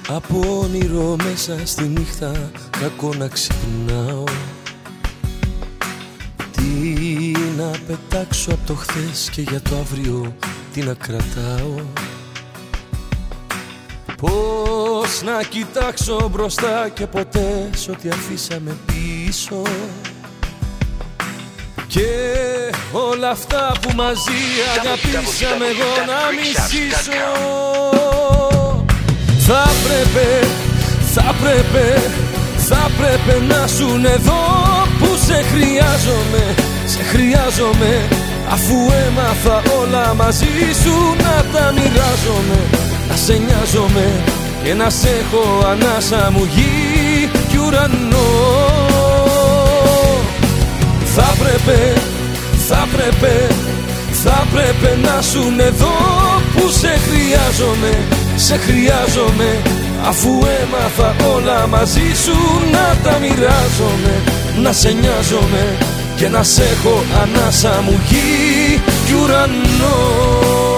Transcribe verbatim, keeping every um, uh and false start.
Από όνειρο μέσα στη νύχτα κακό να ξυπνάω. Τι να πετάξω από το χθες και για το αύριο τι να κρατάω. Πώς να κοιτάξω μπροστά και ποτέ σ' ό,τι αφήσαμε πίσω. Και όλα αυτά που μαζί αγαπήσαμε εγώ να μισήσω. Θα πρέπει, θα πρέπει, θα πρέπει να σουν εδώ που σε χρειάζομαι, σε χρειάζομαι. Αφού έμαθα όλα μαζί σου να τα μοιράζομαι, να σε νοιάζομαι και να σ' έχω ανάσα μου γη κι ουρανό. Θα πρέπει, θα πρέπει, θα πρέπει να σουν εδώ που σε χρειάζομαι, σε χρειάζομαι. Αφού έμαθα όλα μαζί σου να τα μοιράζομαι, να σε νοιάζομαι και να σ' έχω ανάσα μου γη κι ουρανό.